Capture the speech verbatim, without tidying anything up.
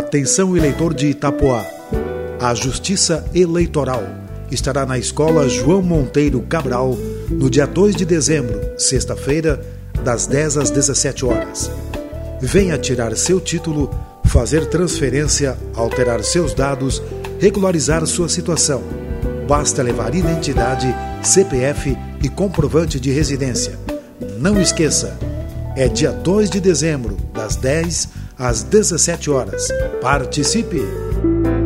Atenção, eleitor de Itapoá. A Justiça Eleitoral estará na Escola João Monteiro Cabral no dia dois de dezembro, sexta-feira, das dez às dezessete horas. Venha tirar seu título, fazer transferência, alterar seus dados, regularizar sua situação. Basta levar identidade, C P F e comprovante de residência. Não esqueça, é dia dois de dezembro, das dez às dezessete horas. Participe!